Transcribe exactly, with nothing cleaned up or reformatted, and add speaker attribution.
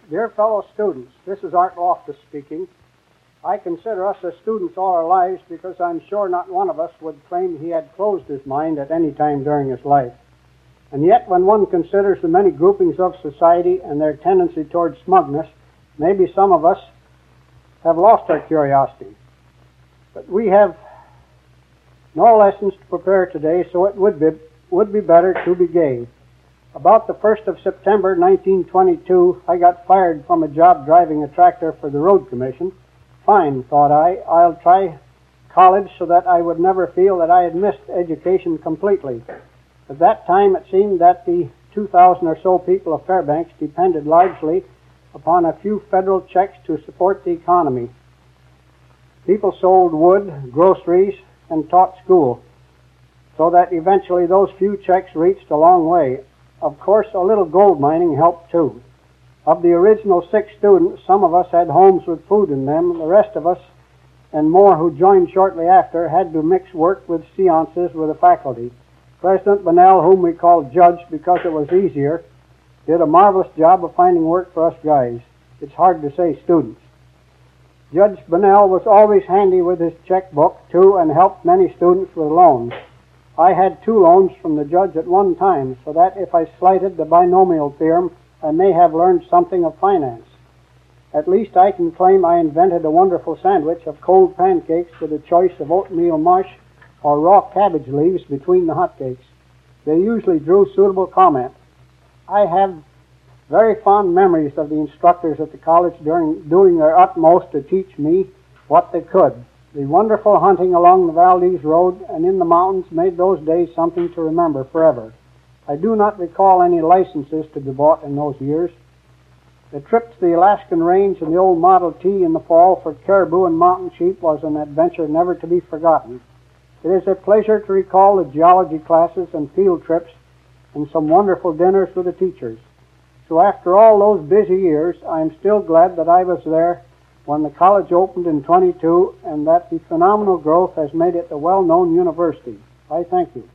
Speaker 1: Dear fellow students, this is Art Loftus speaking. I consider us as students all our lives because I'm sure not one of us would claim he had closed his mind at any time during his life. And yet, when one considers the many groupings of society and their tendency toward smugness, maybe some of us have lost our curiosity. But we have no lessons to prepare today, so it would be, would be better to be gay. About the first of September nineteen twenty-two, I got fired from a job driving a tractor for the Road Commission. Fine, thought I, I'll try college so that I would never feel that I had missed education completely. At that time, it seemed that the two thousand or so people of Fairbanks depended largely upon a few federal checks to support the economy. People sold wood, groceries, and taught school, so that eventually those few checks reached a long way. Of course, a little gold mining helped too. Of the original six students, some of us had homes with food in them. The rest of us, and more who joined shortly after, had to mix work with seances with the faculty. President Bunnell, whom we called Judge because it was easier, did a marvelous job of finding work for us guys. It's hard to say students. Judge Bunnell was always handy with his checkbook, too, and helped many students with loans. I had two loans from the judge at one time, so that if I slighted the binomial theorem, I may have learned something of finance. At least I can claim I invented a wonderful sandwich of cold pancakes with a choice of oatmeal mush or raw cabbage leaves between the hotcakes. They usually drew suitable comment. I have very fond memories of the instructors at the college during doing their utmost to teach me what they could. The wonderful hunting along the Valdez Road and in the mountains made those days something to remember forever. I do not recall any licenses to be bought in those years. The trip to the Alaskan Range in the old Model T in the fall for caribou and mountain sheep was an adventure never to be forgotten. It is a pleasure to recall the geology classes and field trips and some wonderful dinners with the teachers. So after all those busy years, I am still glad that I was there when the college opened in twenty-two and that the phenomenal growth has made it a well-known university. I thank you.